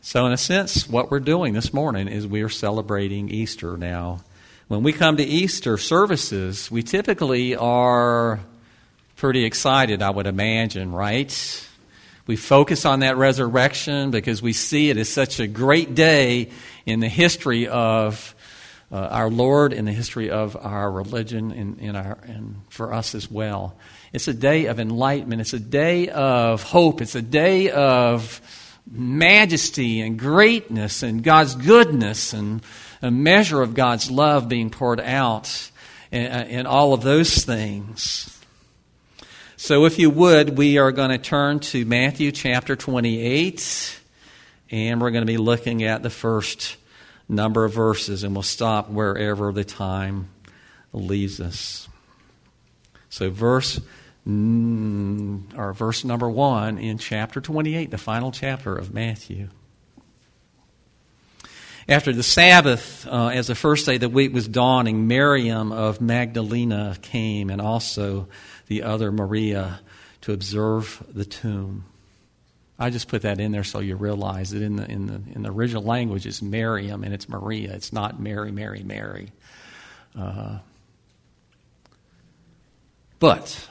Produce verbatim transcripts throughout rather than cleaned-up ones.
So in a sense, what we're doing this morning is we are celebrating Easter now. When we come to Easter services, we typically are pretty excited, I would imagine, right? We focus on that resurrection because we see it as such a great day in the history of uh, our Lord, in the history of our religion, and, and, our, and for us as well. It's a day of enlightenment. It's a day of hope. It's a day of majesty and greatness and God's goodness and a measure of God's love being poured out and, and all of those things. So if you would, we are going to turn to Matthew chapter twenty-eight, and we're going to be looking at the first number of verses, and we'll stop wherever the time leaves us. So verse or verse number one in chapter twenty-eight, the final chapter of Matthew. After the Sabbath, uh, as the first day of the week was dawning, Miriam of Magdalene came, and also the other Maria, to observe the tomb. I just put that in there so you realize that in the in the in the original language it's Miriam and it's Maria. It's not Mary, Mary, Mary. Uh, but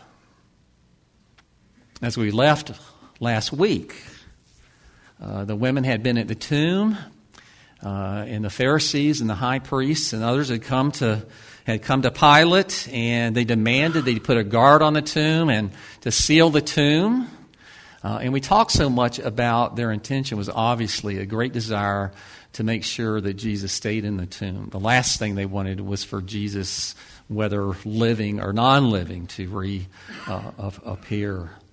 as we left last week, uh, the women had been at the tomb, uh, and the Pharisees and the high priests and others had come to had come to Pilate, and they demanded they put a guard on the tomb and to seal the tomb. Uh, and we talked so much about their intention was obviously a great desire to make sure that Jesus stayed in the tomb. The last thing they wanted was for Jesus, whether living or non-living, to reappear.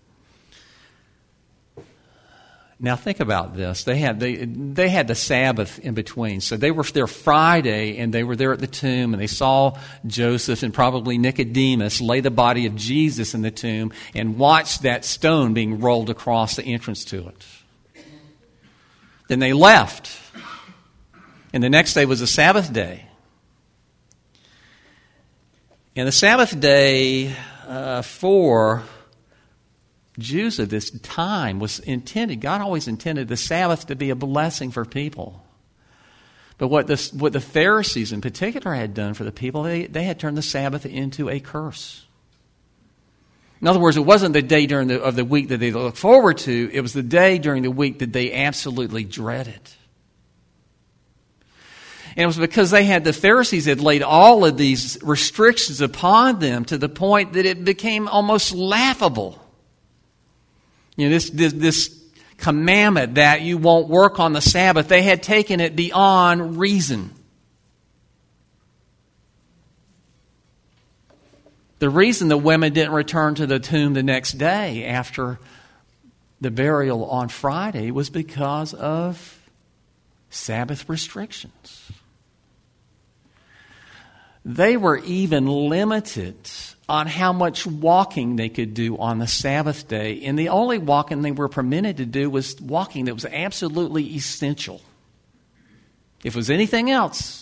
Now think about this. They had they they had the Sabbath in between. So they were there Friday, and they were there at the tomb, and they saw Joseph and probably Nicodemus lay the body of Jesus in the tomb and watched that stone being rolled across the entrance to it. Then they left. And the next day was the Sabbath day. And the Sabbath day uh, for Jews of this time was intended, God always intended the Sabbath to be a blessing for people. But what, this, what the Pharisees in particular had done for the people, they, they had turned the Sabbath into a curse. In other words, it wasn't the day during the, of the week that they looked forward to, it was the day during the week that they absolutely dreaded. And it was because they had, the Pharisees had laid all of these restrictions upon them to the point that it became almost laughable. You know, this, this this commandment that you won't work on the Sabbath, they had taken it beyond reason. The reason the women didn't return to the tomb the next day after the burial on Friday was because of Sabbath restrictions. They were even limited on how much walking they could do on the Sabbath day. And the only walking they were permitted to do was walking that was absolutely essential. If it was anything else,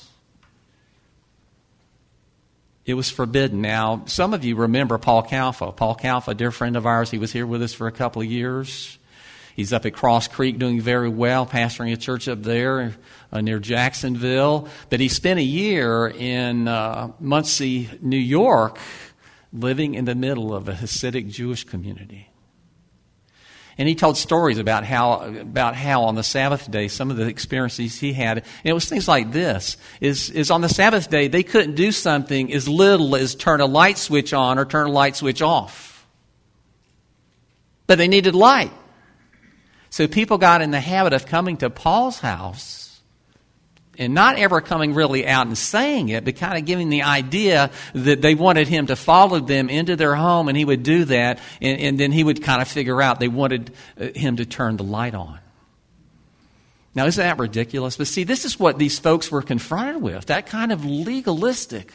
it was forbidden. Now, some of you remember Paul Calfa. Paul Calfa, a dear friend of ours, he was here with us for a couple of years. He's up at Cross Creek doing very well, pastoring a church up there uh, near Jacksonville. But he spent a year in uh, Muncie, New York, living in the middle of a Hasidic Jewish community. And he told stories about how about how on the Sabbath day, some of the experiences he had, and it was things like this, is, is on the Sabbath day, they couldn't do something as little as turn a light switch on or turn a light switch off. But they needed light. So people got in the habit of coming to Paul's house and not ever coming really out and saying it, but kind of giving the idea that they wanted him to follow them into their home, and he would do that, and, and then he would kind of figure out they wanted him to turn the light on. Now, isn't that ridiculous? But see, this is what these folks were confronted with, that kind of legalistic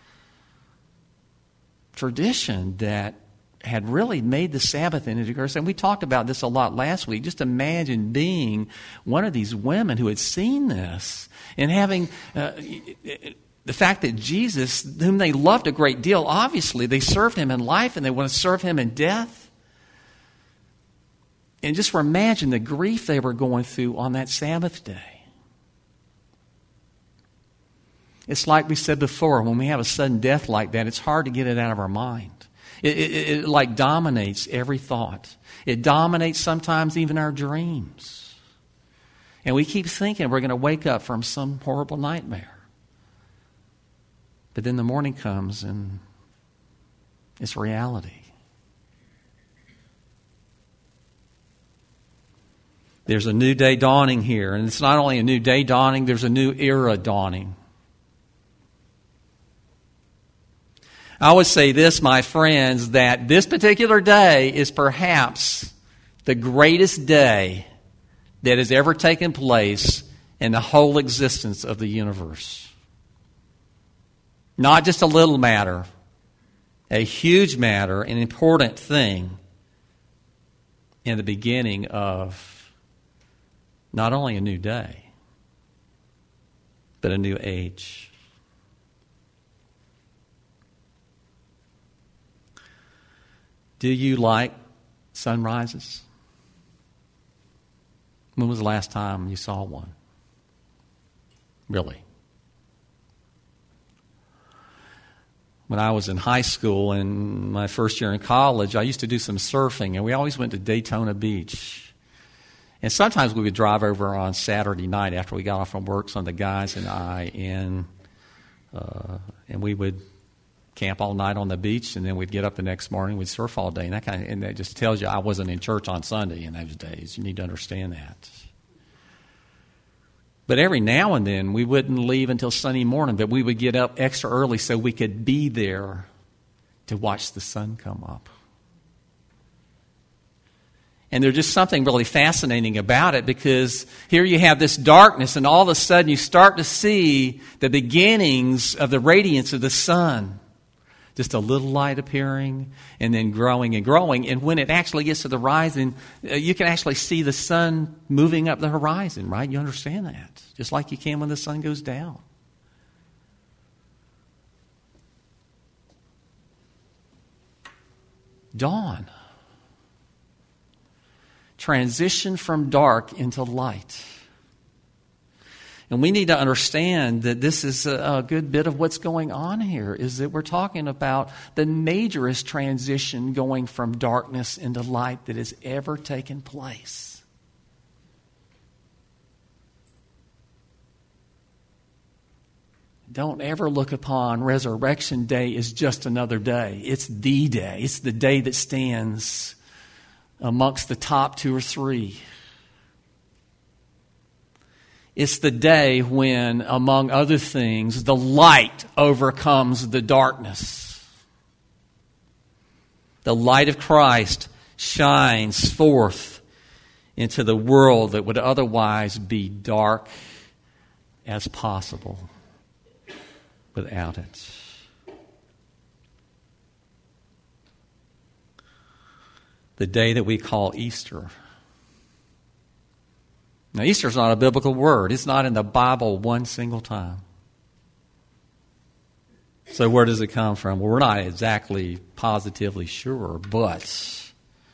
tradition that had really made the Sabbath into a curse. And we talked about this a lot last week. Just imagine being one of these women who had seen this and having uh, the fact that Jesus, whom they loved a great deal, obviously they served him in life and they want to serve him in death. And just imagine the grief they were going through on that Sabbath day. It's like we said before, when we have a sudden death like that, it's hard to get it out of our mind. It, it, it like dominates every thought. It dominates sometimes even our dreams. And we keep thinking we're going to wake up from some horrible nightmare. But then the morning comes and it's reality. There's a new day dawning here. And it's not only a new day dawning, there's a new era dawning. I would say this, my friends, that this particular day is perhaps the greatest day that has ever taken place in the whole existence of the universe. Not just a little matter, a huge matter, an important thing in the beginning of not only a new day, but a new age. Do you like sunrises? When was the last time you saw one? Really? When I was in high school and my first year in college, I used to do some surfing, and we always went to Daytona Beach. And sometimes we would drive over on Saturday night after we got off from work, some of the guys and I, and uh, and we would camp all night on the beach, and then we'd get up the next morning, we'd surf all day, and that kind of, and that just tells you I wasn't in church on Sunday in those days. You need to understand that. But every now and then, we wouldn't leave until Sunday morning, but we would get up extra early so we could be there to watch the sun come up. And there's just something really fascinating about it, because here you have this darkness, and all of a sudden you start to see the beginnings of the radiance of the sun. Just a little light appearing and then growing and growing. And when it actually gets to the horizon, you can actually see the sun moving up the horizon, right? You understand that. Just like you can when the sun goes down. Dawn. Transition from dark into light. And we need to understand that this is a, a good bit of what's going on here, is that we're talking about the majorest transition going from darkness into light that has ever taken place. Don't ever look upon Resurrection Day as just another day. It's the day. It's the day that stands amongst the top two or three. It's the day when, among other things, the light overcomes the darkness. The light of Christ shines forth into the world that would otherwise be dark as possible without it. The day that we call Easter. Now, Easter is not a biblical word. It's not in the Bible one single time. So where does it come from? Well, we're not exactly positively sure, but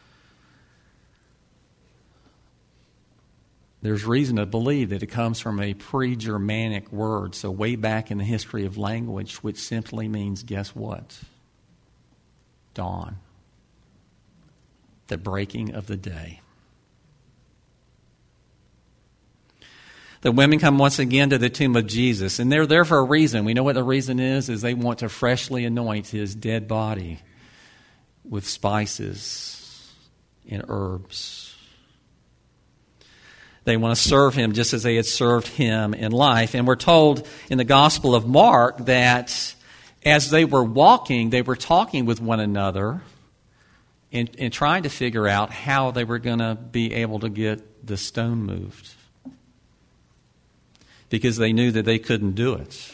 there's reason to believe that it comes from a pre-Germanic word, so way back in the history of language, which simply means, guess what? Dawn. The breaking of the day. The women come once again to the tomb of Jesus, and they're there for a reason. We know what the reason is, is they want to freshly anoint his dead body with spices and herbs. They want to serve him just as they had served him in life. And we're told in the Gospel of Mark that as they were walking, they were talking with one another and, and trying to figure out how they were going to be able to get the stone moved, because they knew that they couldn't do it.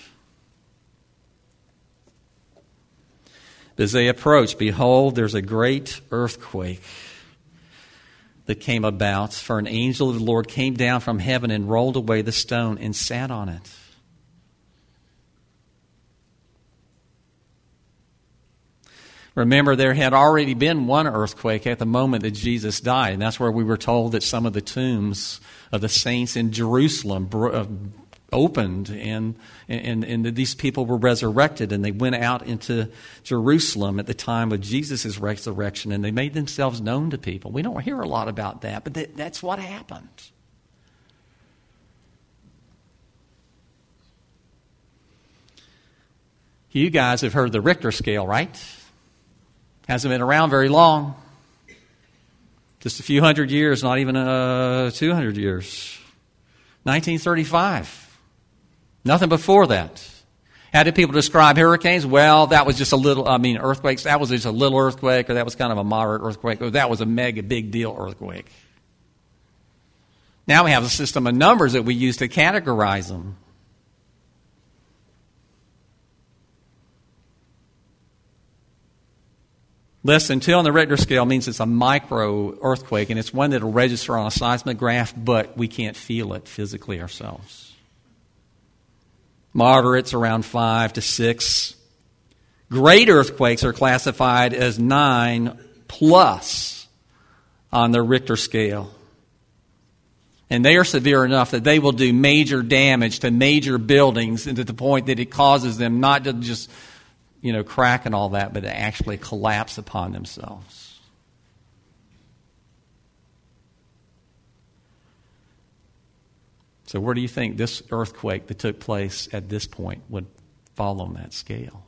As they approached, behold, there's a great earthquake that came about, for an angel of the Lord came down from heaven and rolled away the stone and sat on it. Remember, there had already been one earthquake at the moment that Jesus died, and that's where we were told that some of the tombs of the saints in Jerusalem bro- uh, opened, and, and, and that these people were resurrected, and they went out into Jerusalem at the time of Jesus' resurrection, and they made themselves known to people. We don't hear a lot about that, but that, that's what happened. You guys have heard the Richter scale, right? Hasn't been around very long. Just a few hundred years, not even uh, two hundred years. nineteen thirty-five. Nothing before that. How did people describe hurricanes? Well, that was just a little, I mean, earthquakes, that was just a little earthquake, or that was kind of a moderate earthquake, or that was a mega big deal earthquake. Now we have a system of numbers that we use to categorize them. Less than two on the Richter scale means it's a micro earthquake, and it's one that will register on a seismograph, but we can't feel it physically ourselves. Moderates around five to six. Great earthquakes are classified as nine plus on the Richter scale. And they are severe enough that they will do major damage to major buildings, and to the point that it causes them not to just, you know, crack and all that, but to actually collapse upon themselves. So where do you think this earthquake that took place at this point would fall on that scale?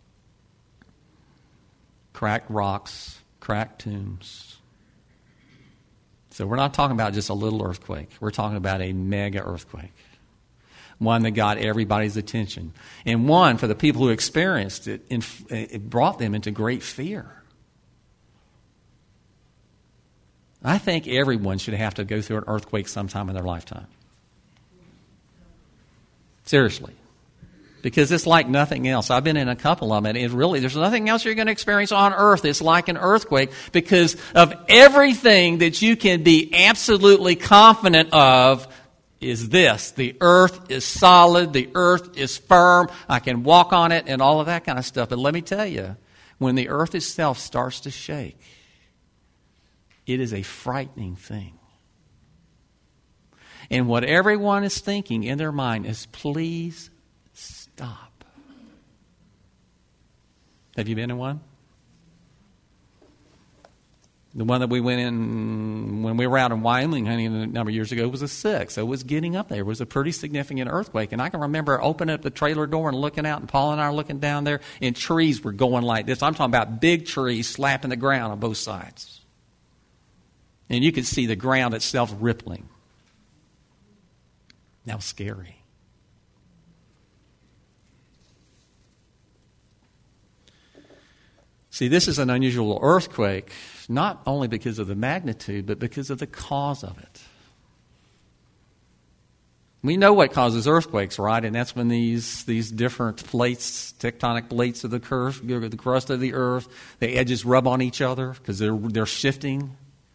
Cracked rocks, cracked tombs. So we're not talking about just a little earthquake. We're talking about a mega earthquake. One that got everybody's attention. And one, for the people who experienced it, it brought them into great fear. I think everyone should have to go through an earthquake sometime in their lifetime. Seriously. Because it's like nothing else. I've been in a couple of them, and it really, there's nothing else you're going to experience on earth that's like an earthquake, because of everything that you can be absolutely confident of is this: the earth is solid, the earth is firm, I can walk on it, and all of that kind of stuff. But let me tell you, when the earth itself starts to shake, it is a frightening thing. And what everyone is thinking in their mind is, please stop. Have you been in one? The one that we went in when we were out in Wyoming hunting a number of years ago was a six. So it was getting up there. It was a pretty significant earthquake. And I can remember opening up the trailer door and looking out, and Paul and I are looking down there, and trees were going like this. I'm talking about big trees slapping the ground on both sides. And you could see the ground itself rippling. That was scary. See, this is an unusual earthquake, not only because of the magnitude, but because of the cause of it. We know what causes earthquakes, right? And that's when these these different plates, tectonic plates of the curve, the crust of the earth, the edges rub on each other because they're they're shifting.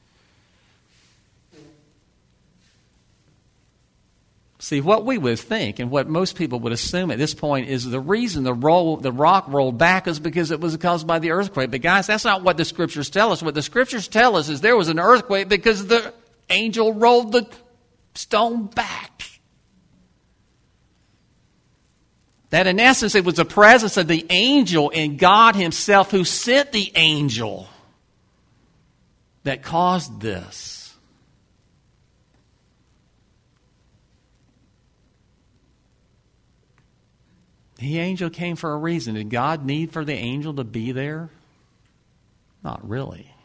See, what we would think, and what most people would assume at this point, is the reason the roll, the rock rolled back is because it was caused by the earthquake. But guys, that's not what the Scriptures tell us. What the Scriptures tell us is there was an earthquake because the angel rolled the stone back. That in essence, it was the presence of the angel and God Himself who sent the angel that caused this. The angel came for a reason. Did God need for the angel to be there? Not really.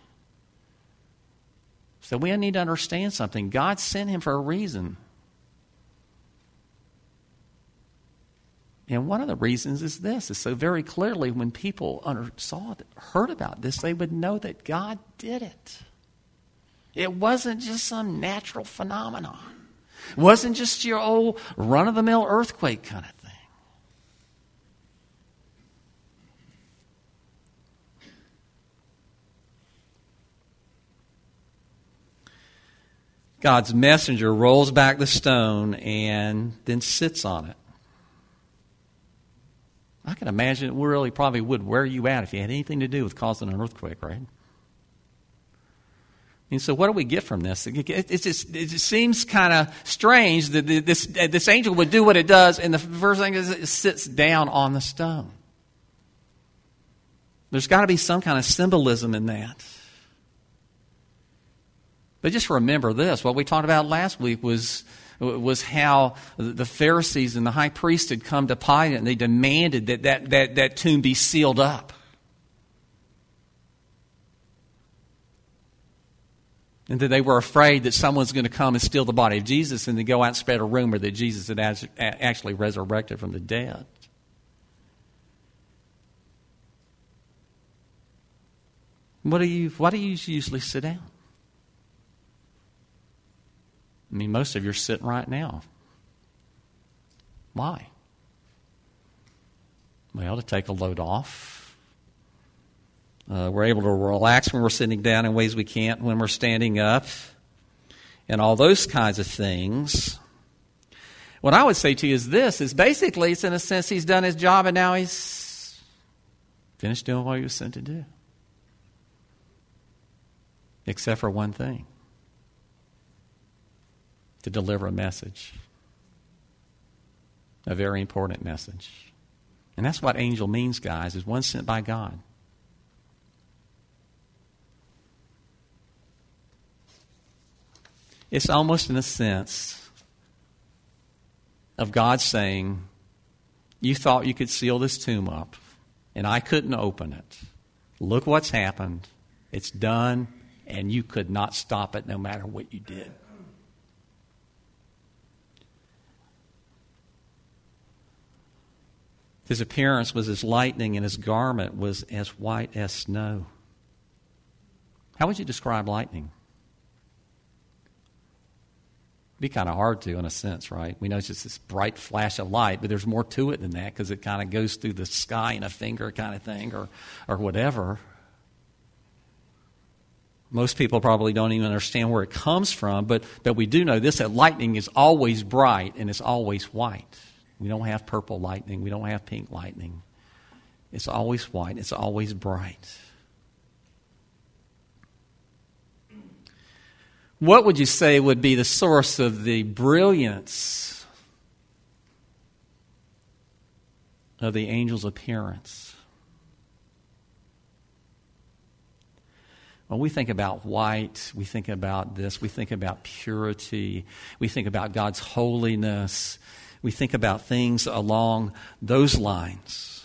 So we need to understand something. God sent him for a reason. And one of the reasons is this, is so very clearly when people under, saw it, heard about this, they would know that God did it. It wasn't just some natural phenomenon. It wasn't just your old run-of-the-mill earthquake kind of thing. God's messenger rolls back the stone and then sits on it. I can imagine it really probably would wear you out if you had anything to do with causing an earthquake, right? And so what do we get from this? It, it, it, just, it just seems kind of strange that this, this angel would do what it does, and the first thing is it sits down on the stone. There's got to be some kind of symbolism in that. But just remember this. What we talked about last week was, was how the Pharisees and the high priest had come to Pilate, and they demanded that that, that, that tomb be sealed up. And that they were afraid that someone's going to come and steal the body of Jesus, and they go out and spread a rumor that Jesus had actually resurrected from the dead. What do you, why do you usually sit down? I mean, most of you are sitting right now. Why? Well, to take a load off. Uh, we're able to relax when we're sitting down in ways we can't when we're standing up, and all those kinds of things. What I would say to you is this, is basically, it's in a sense he's done his job and now he's finished doing what he was sent to do. Except for one thing. To deliver a message. A very important message. And that's what angel means, guys, is one sent by God. It's almost in a sense of God saying, you thought you could seal this tomb up, and I couldn't open it. Look what's happened. It's done, and you could not stop it no matter what you did. His appearance was as lightning, and his garment was as white as snow. How would you describe lightning? It'd be kind of hard to, in a sense, right? We know it's just this bright flash of light, but there's more to it than that because it kind of goes through the sky in a finger kind of thing or, or whatever. Most people probably don't even understand where it comes from, but, but we do know this, that lightning is always bright and it's always white. We don't have purple lightning. We don't have pink lightning. It's always white. It's always bright. What would you say would be the source of the brilliance of the angel's appearance? When we think about white, we think about this, we think about purity, we think about God's holiness, we think about things along those lines.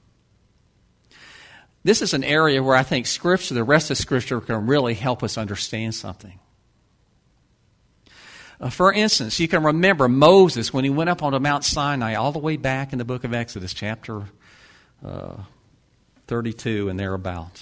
This is an area where I think Scripture, the rest of Scripture, can really help us understand something. Uh, for instance, you can remember Moses when he went up onto Mount Sinai all the way back in the book of Exodus, chapter uh, thirty-two and thereabout.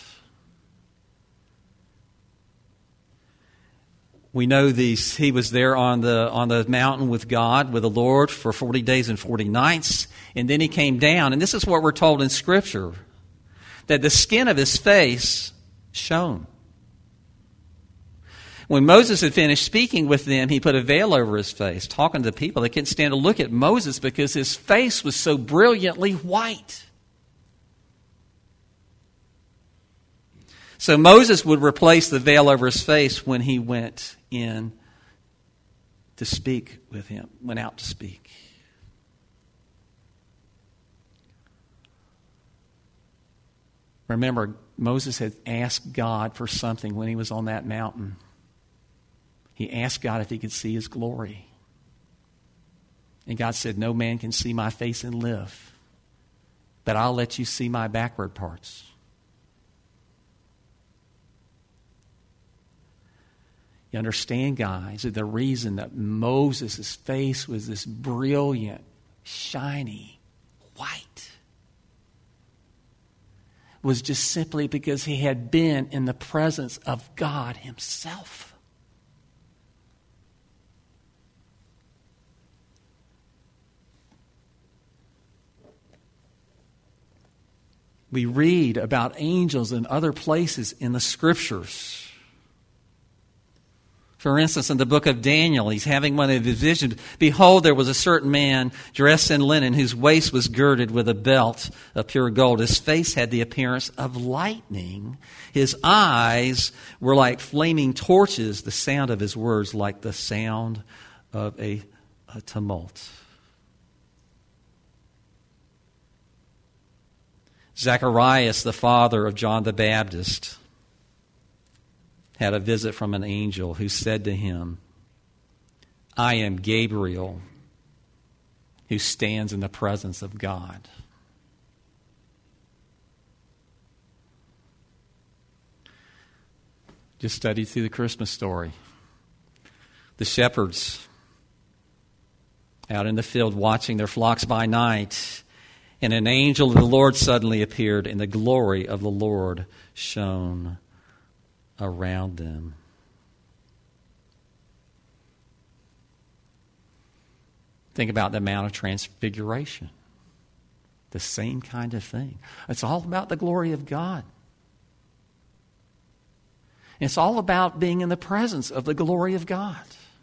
We know these. He was there on the on the mountain with God, with the Lord, for forty days and forty nights, and then he came down. And this is what we're told in Scripture, that the skin of his face shone. When Moses had finished speaking with them, he put a veil over his face, talking to the people. They couldn't stand to look at Moses because his face was so brilliantly white. So Moses would replace the veil over his face when he went in to speak with him, went out to speak. Remember, Moses had asked God for something when he was on that mountain. He asked God if he could see his glory. And God said, no man can see my face and live, but I'll let you see my backward parts. You understand, guys, that the reason that Moses' face was this brilliant, shiny, white was just simply because he had been in the presence of God himself. We read about angels in other places in the Scriptures. For instance, in the book of Daniel, he's having one of his visions. Behold, there was a certain man dressed in linen whose waist was girded with a belt of pure gold. His face had the appearance of lightning. His eyes were like flaming torches. The sound of his words like the sound of a, a tumult. Zacharias, the father of John the Baptist, had a visit from an angel who said to him, I am Gabriel, who stands in the presence of God. Just studied through the Christmas story. The shepherds out in the field watching their flocks by night, and an angel of the Lord suddenly appeared, and the glory of the Lord shone around them. Think about the Mount of Transfiguration. The same kind of thing. It's all about the glory of God. It's all about being in the presence of the glory of God.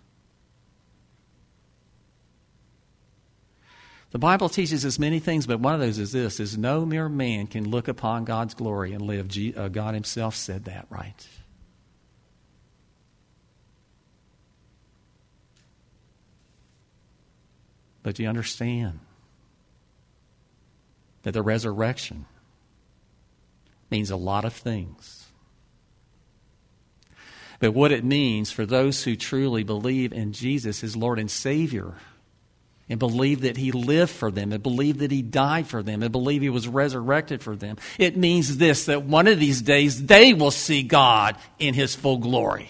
The Bible teaches us many things, but one of those is this, is no mere man can look upon God's glory and live. God himself said that, right? But you understand that the resurrection means a lot of things. But what it means for those who truly believe in Jesus as Lord and Savior, and believe that he lived for them, and believe that he died for them, and believe he was resurrected for them, it means this, that one of these days they will see God in his full glory.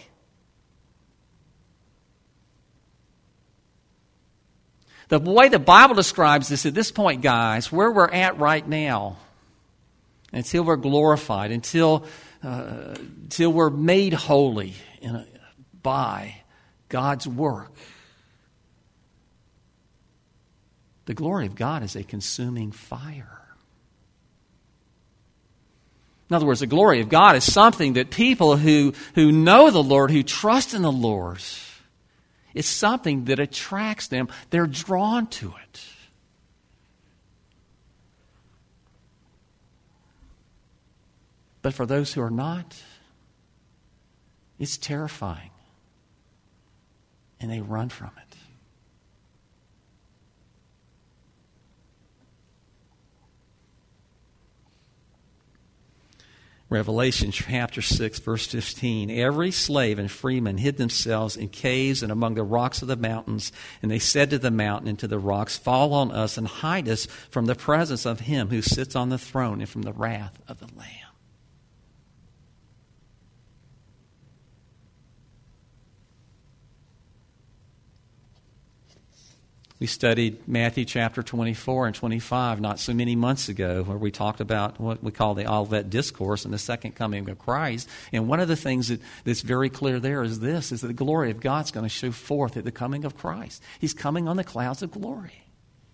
The way the Bible describes this at this point, guys, where we're at right now, until we're glorified, until, uh, until we're made holy in a, by God's work, the glory of God is a consuming fire. In other words, the glory of God is something that people who, who know the Lord, who trust in the Lord, it's something that attracts them. They're drawn to it. But for those who are not, it's terrifying. And they run from it. Revelation chapter six, verse fifteen. Every slave and freeman hid themselves in caves and among the rocks of the mountains. And they said to the mountain and to the rocks, fall on us and hide us from the presence of him who sits on the throne and from the wrath of the Lamb. We studied Matthew chapter twenty-four and twenty-five not so many months ago, where we talked about what we call the Olivet Discourse and the second coming of Christ. And one of the things that, that's very clear there is this, is that the glory of God's going to show forth at the coming of Christ. He's coming on the clouds of glory.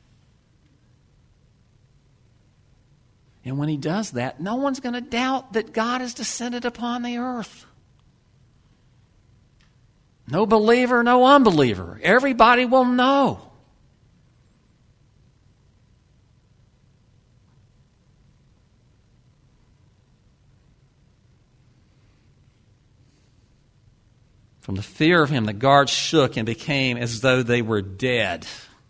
And when he does that, no one's going to doubt that God has descended upon the earth. No believer, no unbeliever. Everybody will know. From the fear of him, the guards shook and became as though they were dead.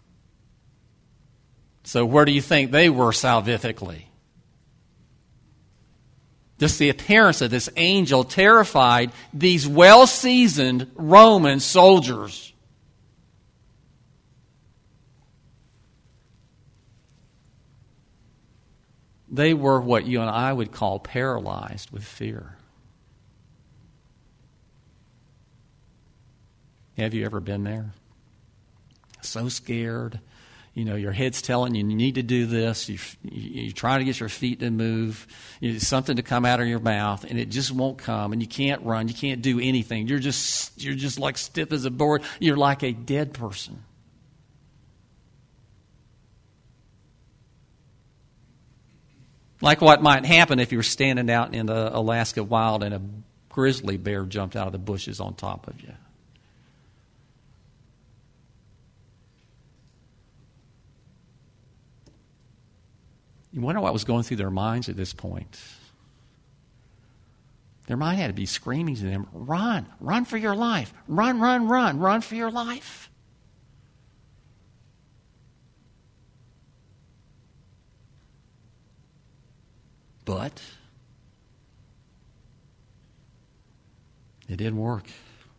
So where do you think they were salvifically? Just the appearance of this angel terrified these well-seasoned Roman soldiers. They were what you and I would call paralyzed with fear. Have you ever been there? So scared. You know, your head's telling you you need to do this. You, you, you're trying to get your feet to move. You, something to come out of your mouth, and it just won't come. And you can't run. You can't do anything. You're just you're just like stiff as a board. You're like a dead person. Like what might happen if you were standing out in the Alaska wild and a grizzly bear jumped out of the bushes on top of you. You wonder what was going through their minds at this point. Their mind had to be screaming to them, run, run for your life. Run, run, run, run for your life. But it didn't work.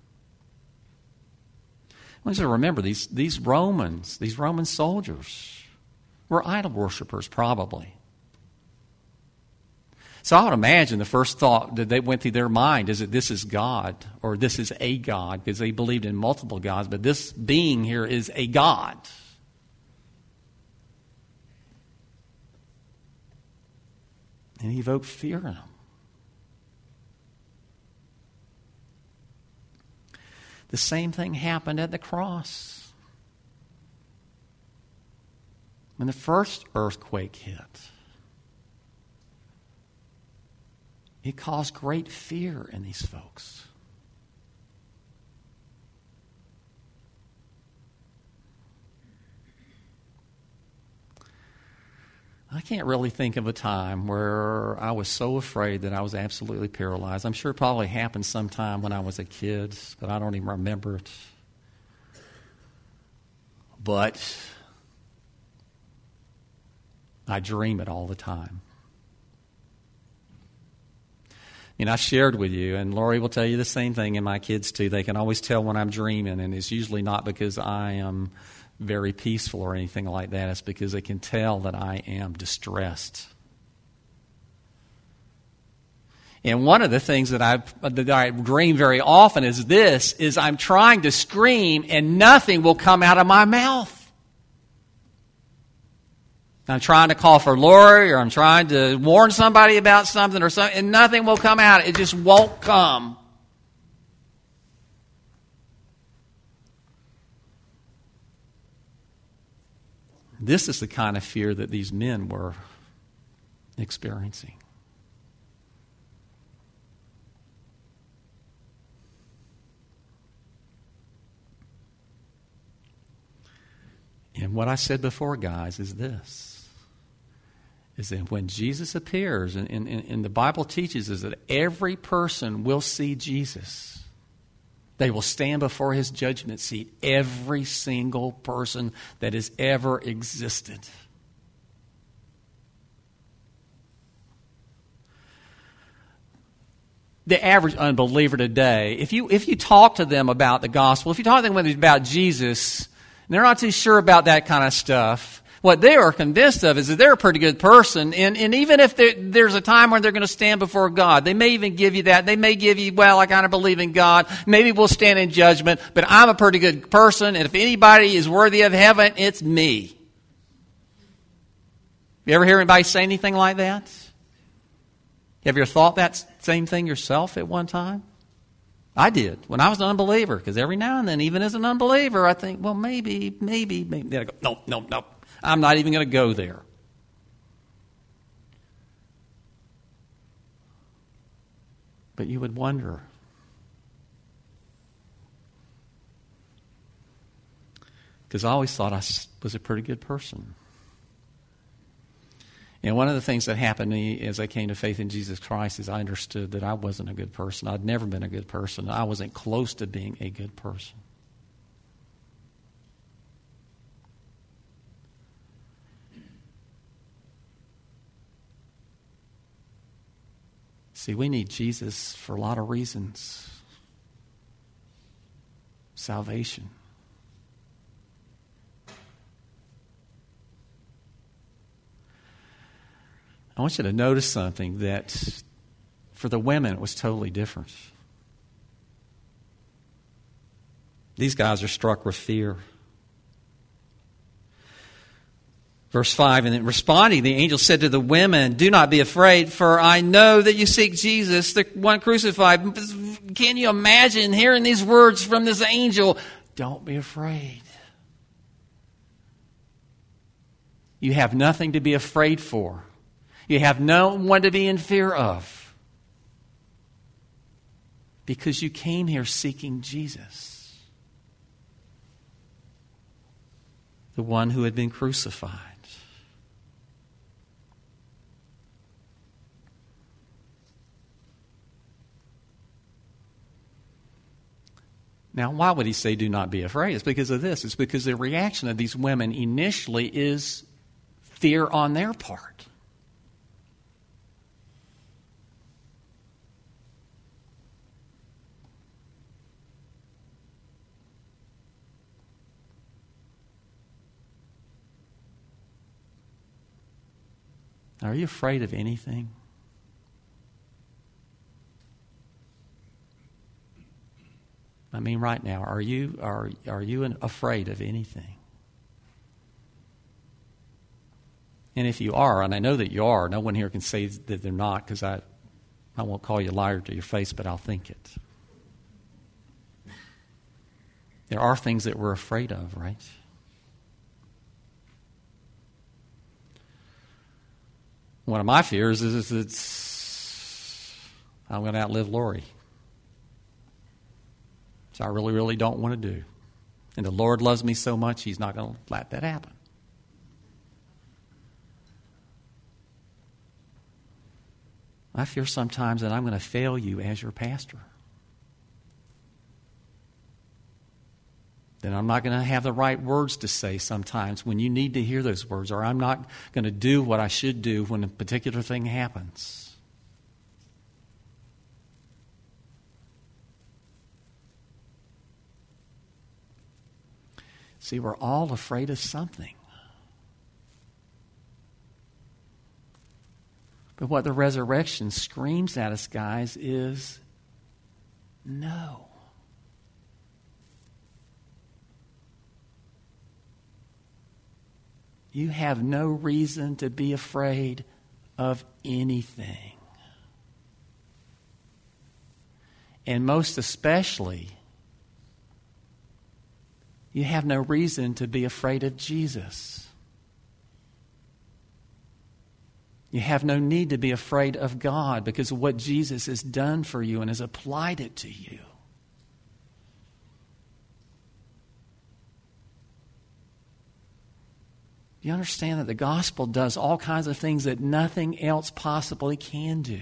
I want you to remember, these, these Romans, these Roman soldiers were idol worshipers, probably. So I would imagine the first thought that they went through their mind is that this is God, or this is a God, because they believed in multiple gods, but this being here is a God. And he evoked fear in them. The same thing happened at the cross. When the first earthquake hit, it caused great fear in these folks. I can't really think of a time where I was so afraid that I was absolutely paralyzed. I'm sure it probably happened sometime when I was a kid, but I don't even remember it. But I dream it all the time. And I shared with you, and Lori will tell you the same thing, and my kids too. They can always tell when I'm dreaming, and it's usually not because I am very peaceful or anything like that. It's because they can tell that I am distressed. And one of the things that, I've, that I dream very often is this, is I'm trying to scream and nothing will come out of my mouth. I'm trying to call for Lori, or I'm trying to warn somebody about something or something, and nothing will come out. It just won't come. This is the kind of fear that these men were experiencing. And what I said before, guys, is this, is that when Jesus appears, and, and, and the Bible teaches us that every person will see Jesus. They will stand before his judgment seat, every single person that has ever existed. The average unbeliever today, if you if you talk to them about the gospel, if you talk to them about Jesus, and they're not too sure about that kind of stuff, what they are convinced of is that they're a pretty good person. And, and even if there's a time when they're going to stand before God, they may even give you that. They may give you, well, I kind of believe in God. Maybe we'll stand in judgment, but I'm a pretty good person. And if anybody is worthy of heaven, it's me. You ever hear anybody say anything like that? Have you ever thought that same thing yourself at one time? I did when I was an unbeliever, because every now and then, even as an unbeliever, I think, well, maybe, maybe, maybe. Then I go, no, no, no. I'm not even going to go there. But you would wonder, because I always thought I was a pretty good person. And one of the things that happened to me as I came to faith in Jesus Christ is I understood that I wasn't a good person. I'd never been a good person. I wasn't close to being a good person. See, we need Jesus for a lot of reasons. Salvation. I want you to notice something, that for the women it was totally different. These guys are struck with fear. Verse five, and then responding, the angel said to the women, do not be afraid, for I know that you seek Jesus, the one crucified. Can you imagine hearing these words from this angel? Don't be afraid. You have nothing to be afraid for. You have no one to be in fear of. Because you came here seeking Jesus, the one who had been crucified. Now, why would he say do not be afraid? It's because of this. It's because the reaction of these women initially is fear on their part. Are you afraid of anything? I mean, right now, are you are are you afraid of anything? And if you are, and I know that you are, no one here can say that they're not, because I, I won't call you a liar to your face, but I'll think it. There are things that we're afraid of, right? One of my fears is it's I'm going to outlive Lori. So I really, really don't want to do. And the Lord loves me so much, He's not going to let that happen. I fear sometimes that I'm going to fail you as your pastor. That I'm not going to have the right words to say sometimes when you need to hear those words, or I'm not going to do what I should do when a particular thing happens. See, we're all afraid of something. But what the resurrection screams at us, guys, is no. You have no reason to be afraid of anything. And most especially, you have no reason to be afraid of Jesus. You have no need to be afraid of God because of what Jesus has done for you and has applied it to you. You understand that the gospel does all kinds of things that nothing else possibly can do.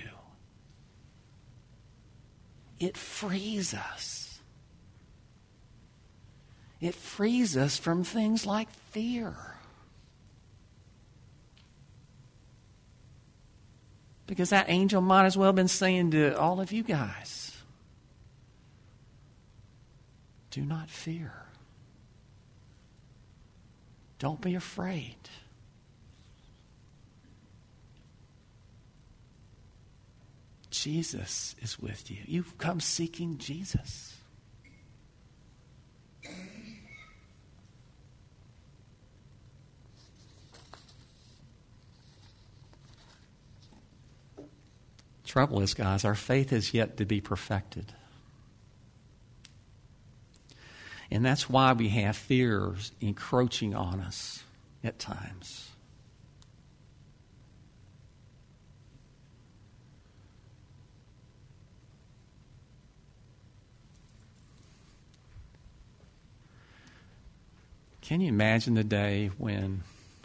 It frees us. It frees us from things like fear. Because that angel might as well have been saying to all of you guys, do not fear. Don't be afraid. Jesus is with you. You've come seeking Jesus. Trouble is, guys, our faith is yet to be perfected. And that's why we have fears encroaching on us at times. Can you imagine the day when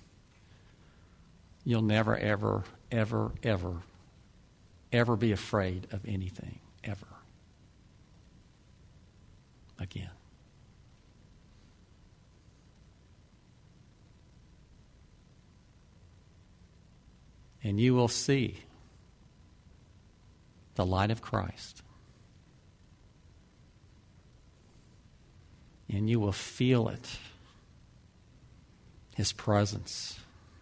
you'll never, ever, ever, ever, ever be afraid of anything, ever, again? And you will see the light of Christ. And you will feel it, His presence.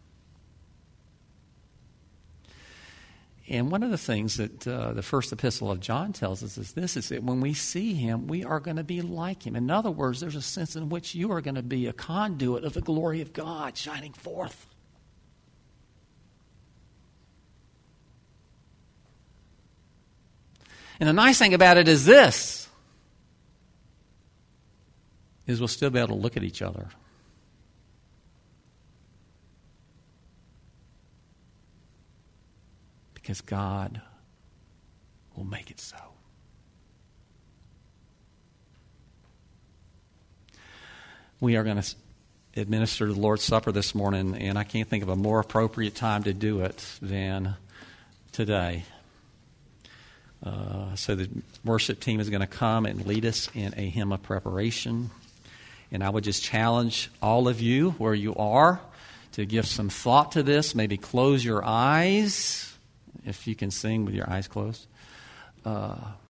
And one of the things that uh, the first epistle of John tells us is this, is that when we see Him, we are going to be like Him. In other words, there's a sense in which you are going to be a conduit of the glory of God shining forth. And the nice thing about it is this, is we'll still be able to look at each other. Because God will make it so. We are going to administer the Lord's Supper this morning, and I can't think of a more appropriate time to do it than today. Uh, so the worship team is going to come and lead us in a hymn of preparation. And I would just challenge all of you where you are to give some thought to this. Maybe close your eyes, if you can sing with your eyes closed. Uh,